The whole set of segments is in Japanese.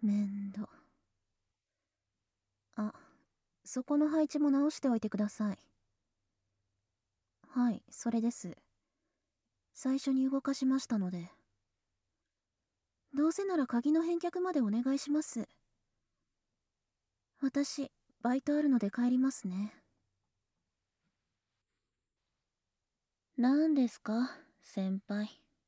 面倒。あ、そこの配置も直しておいてください。はい、それです。最初に動かしましたので。どうせなら鍵の返却までお願いします。私、バイトあるので帰りますね。何ですか、先輩。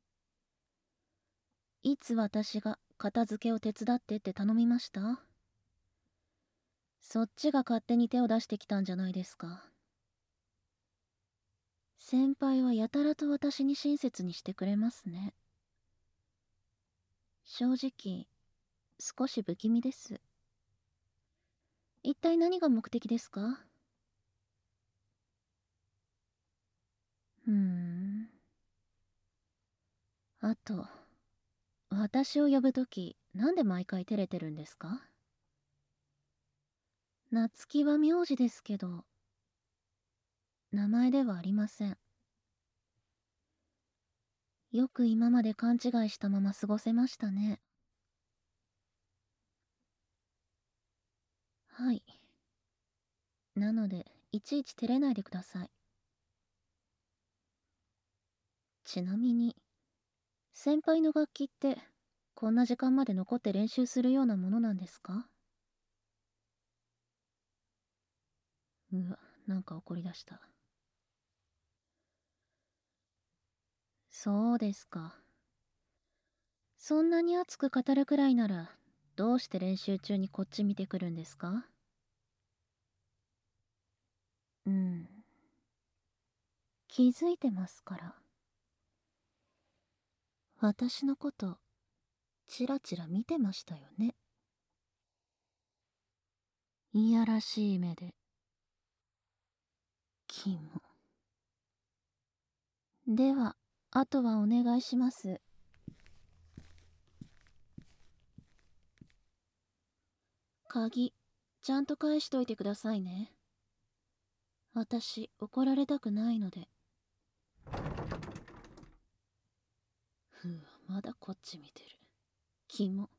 いつ私が片付けを手伝ってって頼みました？そっちが勝手に手を出してきたんじゃないですか。先輩はやたらと私に親切にしてくれますね。正直、少し不気味です。一体何が目的ですか？ふーん。あと、私を呼ぶとき、なんで毎回照れてるんですか？夏希は名字ですけど、名前ではありません。よく今まで勘違いしたまま過ごせましたね。はい。なので、いちいち照れないでください。ちなみに、先輩の楽器って、こんな時間まで残って練習するようなものなんですか？うわ、なんか怒り出した。そうですか。そんなに熱く語るくらいなら、どうして練習中にこっち見てくるんですか？うん。気づいてますから。私のこと、チラチラ見てましたよね。いやらしい目で。キモ。では、あとはお願いします。鍵、ちゃんと返しといてくださいね。私、怒られたくないので。ふう、まだこっち見てる。キモ。